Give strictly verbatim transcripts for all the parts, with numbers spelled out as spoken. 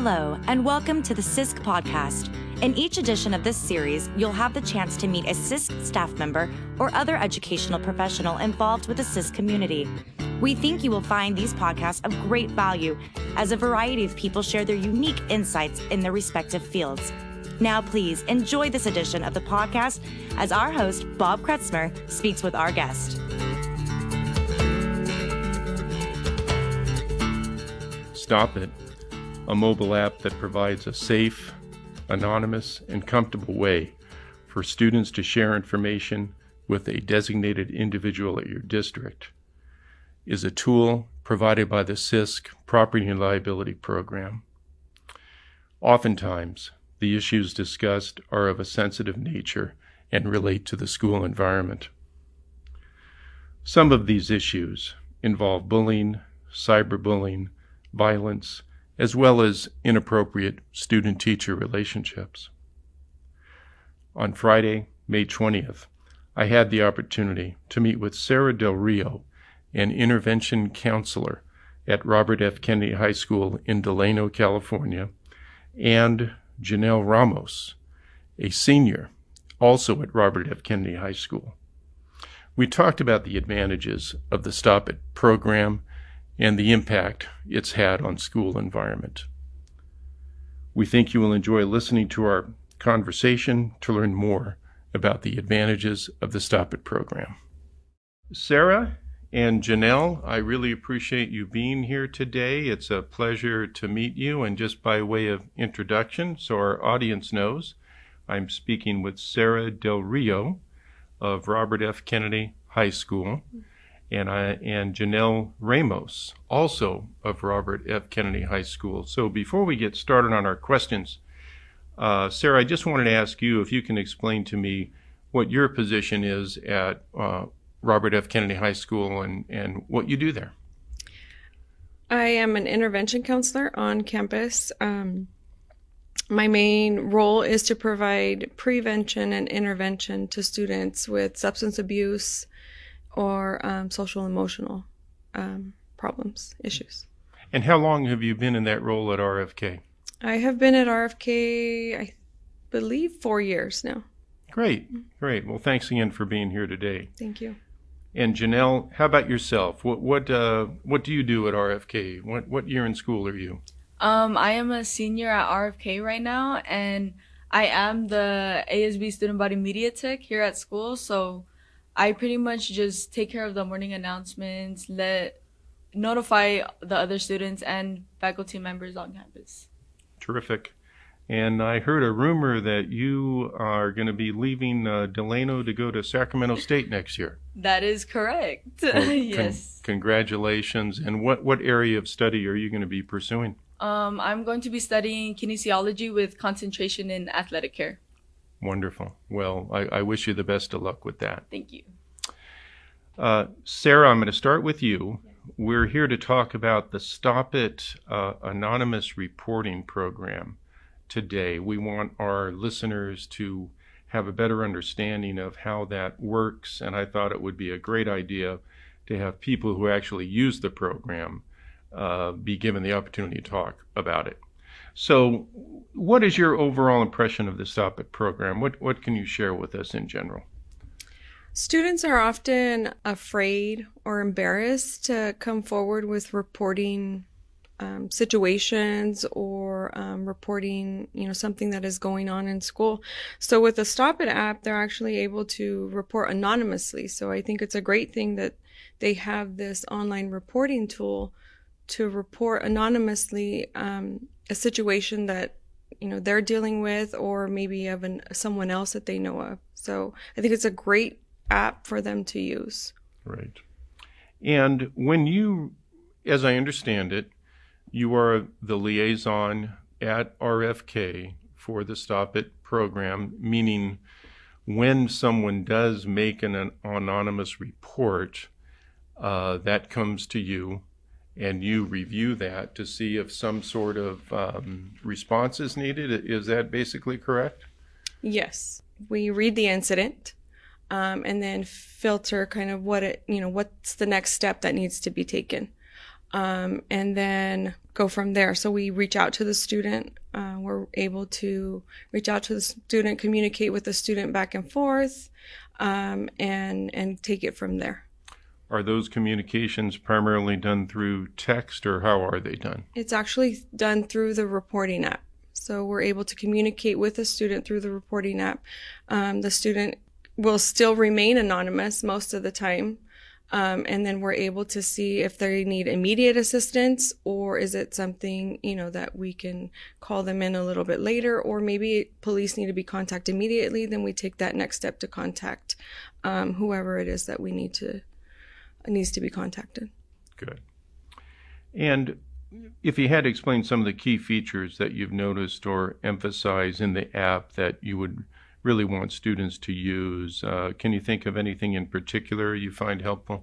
Hello, and welcome to the S I S C podcast. In each edition of this series, you'll have the chance to meet a S I S C staff member or other educational professional involved with the S I S C community. We think you will find these podcasts of great value as a variety of people share their unique insights in their respective fields. Now, please enjoy this edition of the podcast as our host, Bob Kretzmer, speaks with our guest. Stop It, a mobile app that provides a safe, anonymous, and comfortable way for students to share information with a designated individual at your district, is a tool provided by the S I S C Property and Liability Program. Oftentimes, the issues discussed are of a sensitive nature and relate to the school environment. Some of these issues involve bullying, cyberbullying, violence, as well as inappropriate student-teacher relationships. On Friday, May twentieth, I had the opportunity to meet with Sarah Del Rio, an intervention counselor at Robert F. Kennedy High School in Delano, California, and Janelle Ramos, a senior, also at Robert F. Kennedy High School. We talked about the advantages of the Stop It program and the impact it's had on school environment. We think you will enjoy listening to our conversation to learn more about the advantages of the Stop It program. Sarah and Janelle, I really appreciate you being here today. It's a pleasure to meet you, and just by way of introduction, so our audience knows, I'm speaking with Sarah Del Rio of Robert F. Kennedy High School, and I and Janelle Ramos, also of Robert F. Kennedy High School. So before we get started on our questions, uh, Sarah, I just wanted to ask you if you can explain to me what your position is at uh, Robert F. Kennedy High School and, and what you do there. I am an intervention counselor on campus. Um, my main role is to provide prevention and intervention to students with substance abuse or um, social emotional um, problems, issues. And how long have you been in that role at R F K? I have been at R F K, I believe, four years now. Great, great. Well, thanks again for being here today. Thank you. And Janelle, how about yourself? What what uh, what do you do at R F K? What what year in school are you? Um, I am a senior at R F K right now, and I am the A S B Student Body Media Tech here at school. So I pretty much just take care of the morning announcements, let notify the other students and faculty members on campus. Terrific. And I heard a rumor that you are going to be leaving uh, Delano to go to Sacramento State next year. That is correct. Well, Yes. Con- congratulations. And what, what area of study are you going to be pursuing? Um, I'm going to be studying kinesiology with concentration in athletic care. Wonderful. Well, I, I wish you the best of luck with that. Thank you. Uh, Sarah, I'm going to start with you. We're here to talk about the Stop It uh, Anonymous Reporting Program today. We want our listeners to have a better understanding of how that works, and I thought it would be a great idea to have people who actually use the program uh, be given the opportunity to talk about it. So what is your overall impression of the Stop It program? What what can you share with us in general? Students are often afraid or embarrassed to come forward with reporting um, situations or um, reporting, you know, something that is going on in school. So with the Stop It app, they're actually able to report anonymously. So I think it's a great thing that they have this online reporting tool to report anonymously um, a situation that, you know, they're dealing with, or maybe of an, someone else that they know of. So I think it's a great app for them to use. Right. And when you, as I understand it, you are the liaison at R F K for the Stop It program, meaning when someone does make an, an anonymous report, uh, that comes to you, and you review that to see if some sort of um, response is needed. Is that basically correct? Yes. We read the incident um, and then filter kind of what it, you know, what's the next step that needs to be taken. Um, and then go from there. So we reach out to the student. Uh, we're able to reach out to the student, communicate with the student back and forth, um, and and take it from there. Are those communications primarily done through text, or how are they done? It's actually done through the reporting app. So we're able to communicate with the student through the reporting app. Um, the student will still remain anonymous most of the time. Um, and then we're able to see if they need immediate assistance, or is it something, you know, that we can call them in a little bit later, or maybe police need to be contacted immediately. Then we take that next step to contact um, whoever it is that we need to needs to be contacted. Good. And if you had to explain some of the key features that you've noticed or emphasize in the app that you would really want students to use, uh, can you think of anything in particular you find helpful?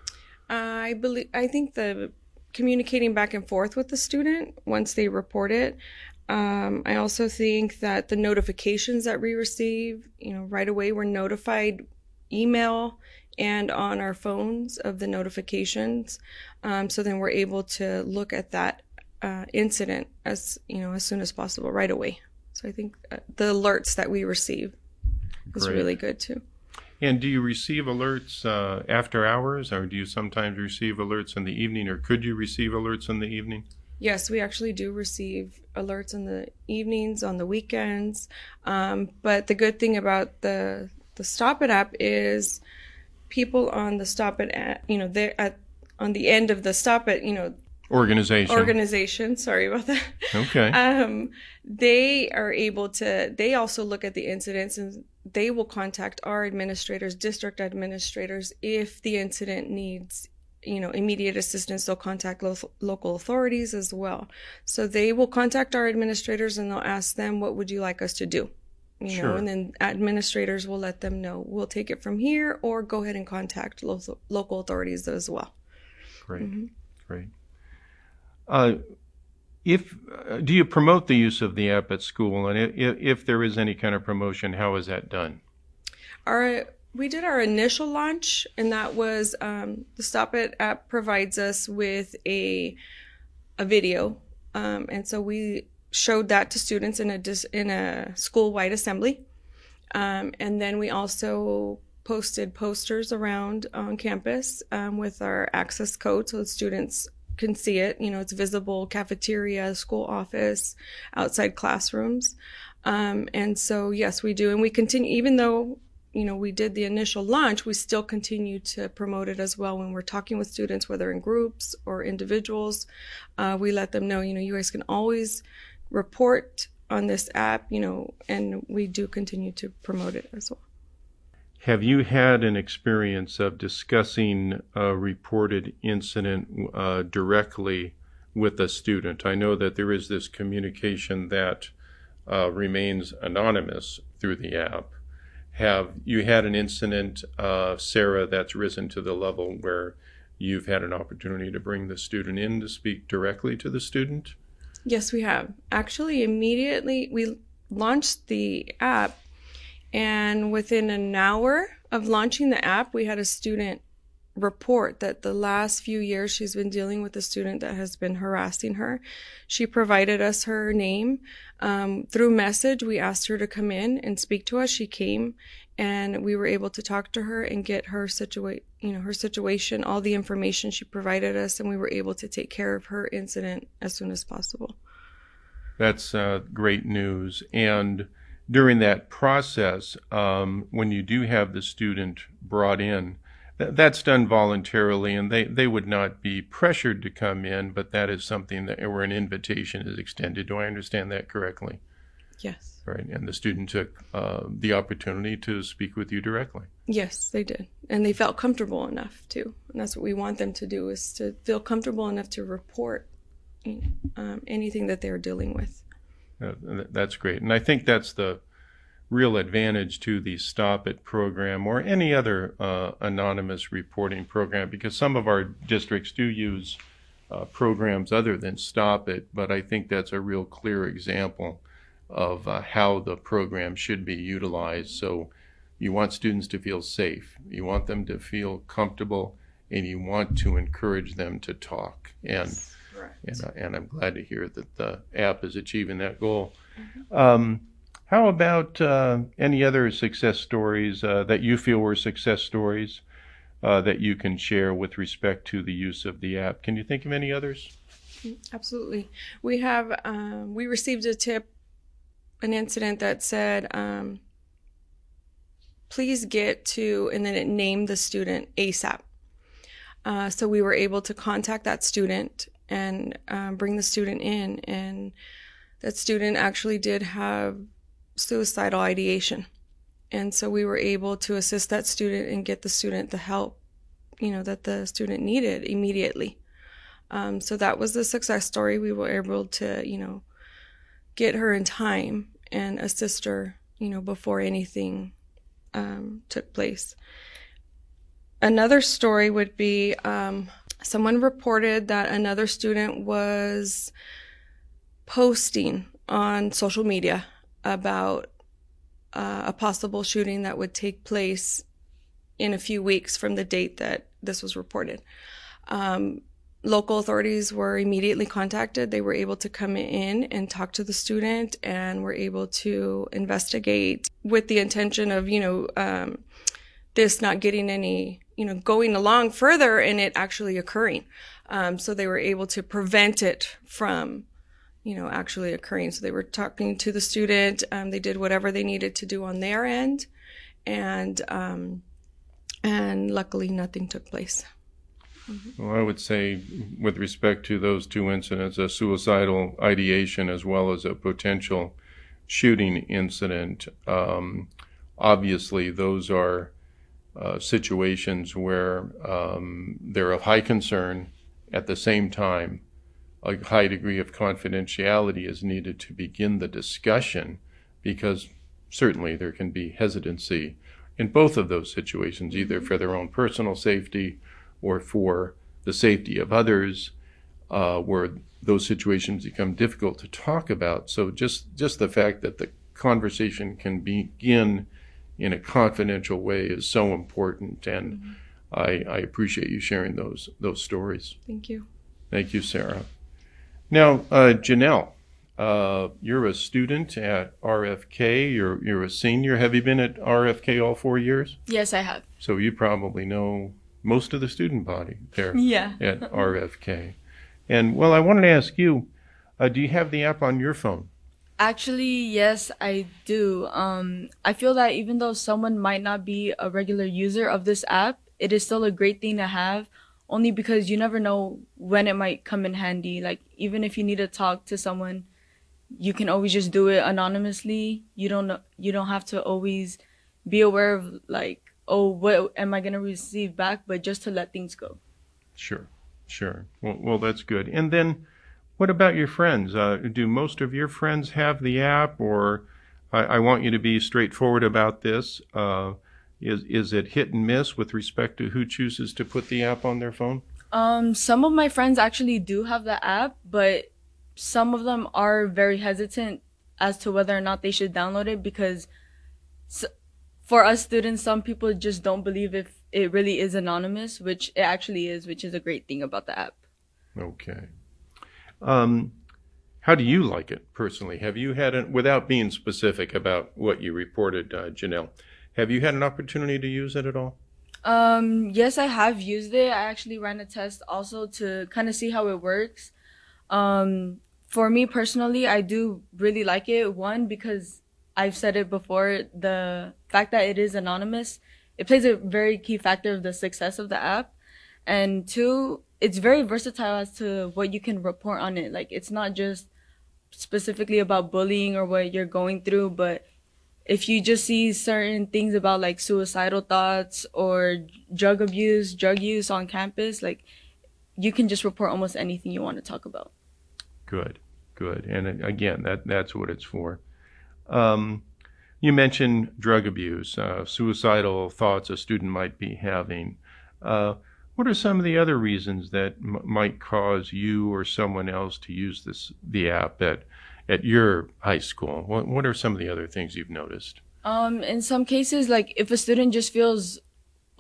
I believe I think the communicating back and forth with the student once they report it. Um, I also think that the notifications that we receive, you know, right away we're notified, email and on our phones of the notifications. Um, so then we're able to look at that uh, incident as, you know, as soon as possible, right away. So I think uh, the alerts that we receive is Great. really good too. And do you receive alerts uh, after hours, or do you sometimes receive alerts in the evening, or could you receive alerts in the evening? Yes, we actually do receive alerts in the evenings, on the weekends. Um, but the good thing about the the Stop It app is people on the Stop It app, you know, they're at on the end of the Stop It, you know, Organization. Organization. Sorry about that. Okay. Um, they are able to, they also look at the incidents, and they will contact our administrators, district administrators, if the incident needs, you know, immediate assistance. They'll contact lo- local authorities as well. So they will contact our administrators and they'll ask them, what would you like us to do? You Sure. know, and then administrators will let them know, we'll take it from here, or go ahead and contact lo- local authorities as well. Great. Mm-hmm. Great. Uh, if uh, do you promote the use of the app at school, and if, if there is any kind of promotion, how is that done? Our we did our initial launch, and that was um, the Stop It app provides us with a a video, um, and so we showed that to students in a dis- in a school-wide assembly, um, and then we also posted posters around on campus um, with our access code, so the students can see it. You know, it's visible, cafeteria, school office, outside classrooms. Um, and so, yes, we do. And we continue, even though, you know, we did the initial launch, we still continue to promote it as well when we're talking with students, whether in groups or individuals. Uh, we let them know, you know, you guys can always report on this app, you know, and we do continue to promote it as well. Have you had an experience of discussing a reported incident uh, directly with a student? I know that there is this communication that uh, remains anonymous through the app. Have you had an incident, uh, Sarah, that's risen to the level where you've had an opportunity to bring the student in to speak directly to the student? Yes, we have. Actually, immediately we launched the app, and within an hour of launching the app, we had a student report that the last few years she's been dealing with a student that has been harassing her. She provided us her name. Um, through message, we asked her to come in and speak to us. She came, and we were able to talk to her and get her situa- you know, her situation, all the information she provided us, and we were able to take care of her incident as soon as possible. That's uh, great news. And during that process, um, when you do have the student brought in, th- that's done voluntarily, and they, they would not be pressured to come in, but that is something that where an invitation is extended. Do I understand that correctly? Yes. Right, and the student took uh, the opportunity to speak with you directly. Yes, they did. And they felt comfortable enough too. And that's what we want them to do, is to feel comfortable enough to report you know, um, anything that they're dealing with. Uh, that's great. And I think that's the real advantage to the Stop It program or any other uh, anonymous reporting program, because some of our districts do use uh, programs other than Stop It, but I think that's a real clear example of uh, how the program should be utilized. So you want students to feel safe, you want them to feel comfortable, and you want to encourage them to talk. And Right. and, I- and I'm glad to hear that the app is achieving that goal. Mm-hmm. Um, how about uh, any other success stories uh, that you feel were success stories uh, that you can share with respect to the use of the app? Can you think of any others? Absolutely. We have, um, we received a tip, an incident that said, um, please get to, and then it named the student ASAP. Uh, so we were able to contact that student and um, bring the student in, and that student actually did have suicidal ideation. And so we were able to assist that student and get the student the help, you know, that the student needed immediately. Um, so that was the success story. We were able to, you know, get her in time and assist her, you know, before anything um, took place. Another story would be um, someone reported that another student was posting on social media about uh, a possible shooting that would take place in a few weeks from the date that this was reported. Um, local authorities were immediately contacted. They were able to come in and talk to the student and were able to investigate with the intention of, you know, um, this not getting any, you know, going along further and it actually occurring. Um, so they were able to prevent it from, you know, actually occurring. So they were talking to the student. Um, they did whatever they needed to do on their end. And, um, and luckily nothing took place. Mm-hmm. Well, I would say with respect to those two incidents, a suicidal ideation as well as a potential shooting incident, um, obviously those are uh, situations where um, they're of high concern. At the same time, a high degree of confidentiality is needed to begin the discussion, because certainly there can be hesitancy in both of those situations, either for their own personal safety or for the safety of others, uh, where those situations become difficult to talk about. So just, just the fact that the conversation can begin in a confidential way is so important, and mm-hmm. I, I appreciate you sharing those those stories. Thank you. Thank you, Sarah. Now, uh, Janelle, uh, you're a student at R F K. You're you're a senior. Have you been at R F K all four years? Yes, I have. So you probably know most of the student body there yeah. at R F K. And, well, I wanted to ask you, uh, do you have the app on your phone? Actually, yes, I do. Um, I feel that even though someone might not be a regular user of this app, it is still a great thing to have, only because you never know when it might come in handy. Like, even if you need to talk to someone, you can always just do it anonymously. You don't know, you don't have to always be aware of, like, oh, what am I going to receive back, but just to let things go. Sure, sure. Well, well that's good. And then what about your friends? Uh, do most of your friends have the app, or I, I want you to be straightforward about this. Uh, is is it hit and miss with respect to who chooses to put the app on their phone? Um, some of my friends actually do have the app, but some of them are very hesitant as to whether or not they should download it, because for us students, some people just don't believe if it really is anonymous, which it actually is, which is a great thing about the app. Okay. Um, how do you like it personally? Have you had, an, without being specific about what you reported, uh, Janelle, have you had an opportunity to use it at all? Um, yes, I have used it. I actually ran a test also to kind of see how it works. Um, for me personally, I do really like it. One, because I've said it before, the fact that it is anonymous, it plays a very key factor of the success of the app. And two, it's very versatile as to what you can report on it. Like, it's not just specifically about bullying or what you're going through, but if you just see certain things about like suicidal thoughts or drug abuse, drug use on campus, like, you can just report almost anything you want to talk about. Good, good. And again, that that's what it's for. Um, you mentioned drug abuse, uh, suicidal thoughts a student might be having. Uh, what are some of the other reasons that m- might cause you or someone else to use this the app at at your high school? What what are some of the other things you've noticed? Um, in some cases, like if a student just feels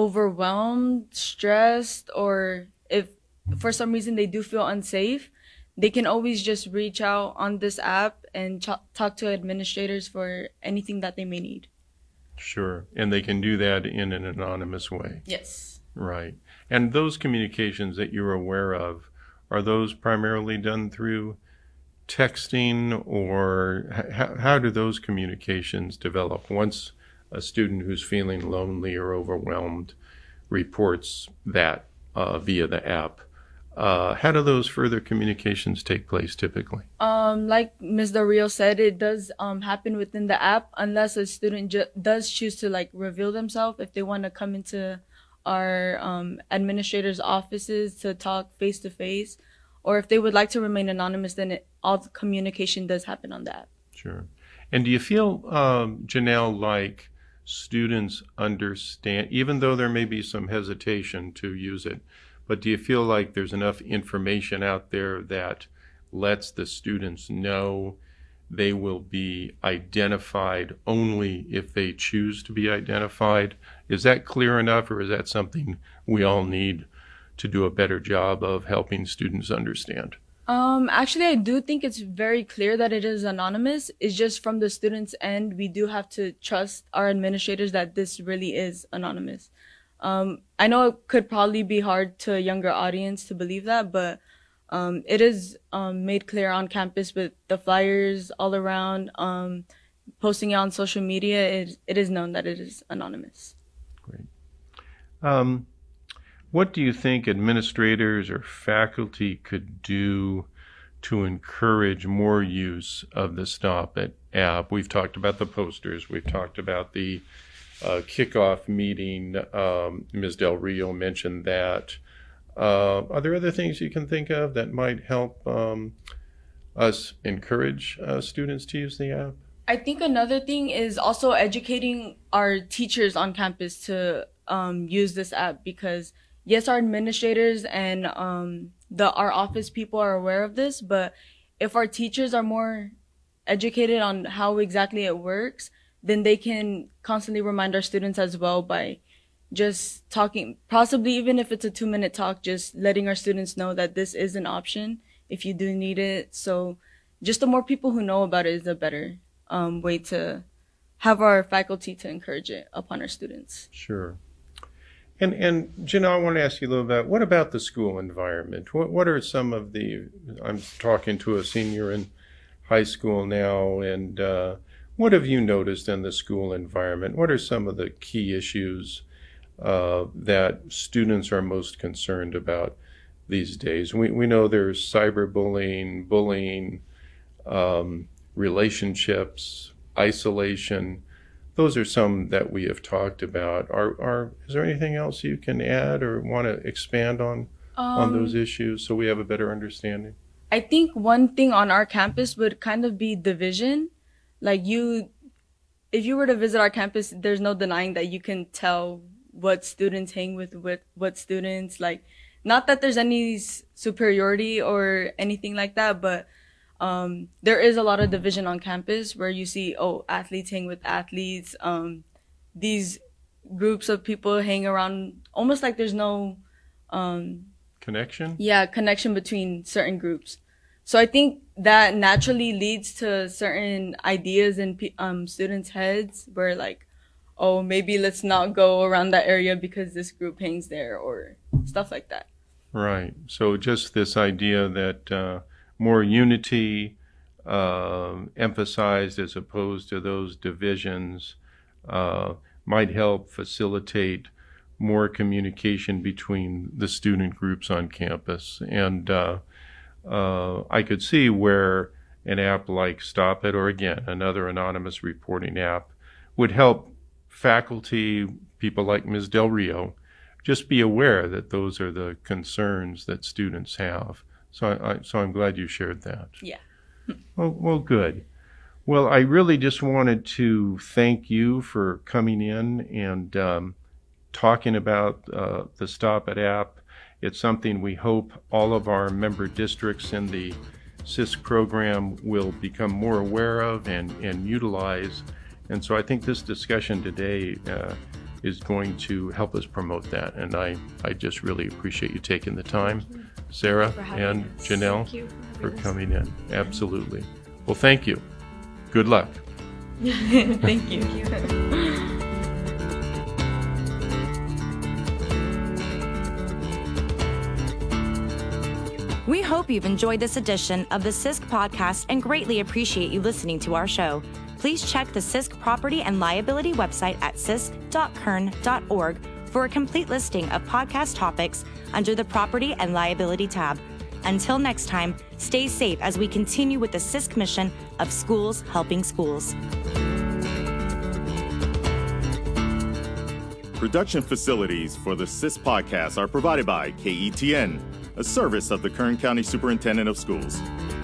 overwhelmed, stressed, or if for some reason they do feel unsafe, they can always just reach out on this app and ch- talk to administrators for anything that they may need. Sure. And they can do that in an anonymous way. Yes. Right. And those communications that you're aware of, are those primarily done through texting, or h- how do those communications develop once a student who's feeling lonely or overwhelmed reports that uh, via the app? Uh, how do those further communications take place typically? Um, like Miz Del Rio said, it does um, happen within the app unless a student ju- does choose to like reveal themselves. If they want to come into our um, administrators' offices to talk face to face, or if they would like to remain anonymous, then it, all the communication does happen on the app. Sure. And do you feel, um, Janelle, like students understand, even though there may be some hesitation to use it, but do you feel like there's enough information out there that lets the students know they will be identified only if they choose to be identified? Is that clear enough, or is that something we all need to do a better job of helping students understand? Um, actually, I do think it's very clear that it is anonymous. It's just from the students' end, we do have to trust our administrators that this really is anonymous. Um, I know it could probably be hard to a younger audience to believe that, but um, it is um, made clear on campus with the flyers all around, um, posting it on social media. It, it is known that it is anonymous. Great. Um, what do you think administrators or faculty could do to encourage more use of the Stop It app? We've talked about the posters. We've talked about the Uh, kickoff meeting. um, Miz Del Rio mentioned that. Uh, are there other things you can think of that might help um, us encourage uh, students to use the app? I think another thing is also educating our teachers on campus to um, use this app, because yes, our administrators and um, the our office people are aware of this, but if our teachers are more educated on how exactly it works, then they can constantly remind our students as well by just talking, possibly even if it's a two minute talk, just letting our students know that this is an option if you do need it. So just the more people who know about it is a better um, way to have our faculty to encourage it upon our students. Sure. And, and Janelle, I want to ask you a little bit, what about the school environment? What, what are some of the, I'm talking to a senior in high school now, and uh, what have you noticed in the school environment? What are some of the key issues uh, that students are most concerned about these days? We we know there's cyberbullying, bullying, um, relationships, isolation. Those are some that we have talked about. Are are is there anything else you can add or want to expand on Um, on those issues so we have a better understanding? I think one thing on our campus would kind of be division. Like you, if you were to visit our campus, there's no denying that you can tell what students hang with, with what students. Like, not that there's any superiority or anything like that, but um, there is a lot of division on campus where you see, oh, athletes hang with athletes. Um, these groups of people hang around almost like there's no um, connection. Yeah, connection between certain groups. So I think that naturally leads to certain ideas in um, students' heads where like, oh, maybe let's not go around that area because this group hangs there, or stuff like that. Right. So just this idea that uh, more unity uh, emphasized as opposed to those divisions uh, might help facilitate more communication between the student groups on campus. And uh, Uh, I could see where an app like Stop It, or again, another anonymous reporting app, would help faculty, people like Miz Del Rio, just be aware that those are the concerns that students have. So, I, I, so I'm glad you shared that. Yeah. Well, well, good. Well, I really just wanted to thank you for coming in and um, talking about uh, the Stop It app. It's something we hope all of our member districts in the S I S C program will become more aware of and, and utilize. And so I think this discussion today uh, is going to help us promote that. And I, I just really appreciate you taking the time Sarah For having and us. Janelle, Thank you for having us. coming in. Absolutely. Well, thank you. Good luck. Thank you. We hope you've enjoyed this edition of the C I S C podcast and greatly appreciate you listening to our show. Please check the C I S C property and liability website at cisc dot kern dot org for a complete listing of podcast topics under the Property and Liability tab. Until next time, stay safe as we continue with the C I S C mission of schools helping schools. Production facilities for the C I S C podcast are provided by K E T N, a service of the Kern County Superintendent of Schools.